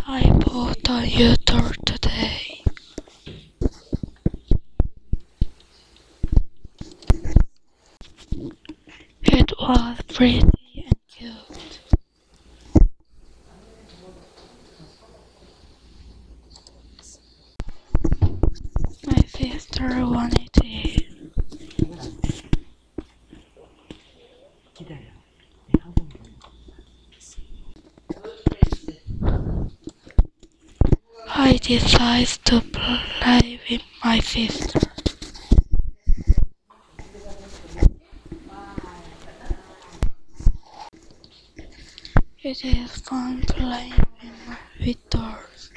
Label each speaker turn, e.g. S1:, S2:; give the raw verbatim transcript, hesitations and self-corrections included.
S1: I bought a U-Tur today. It was pretty and cute. My sister wanted it. I decided to play with my sister. It is fun playing with, with dolls.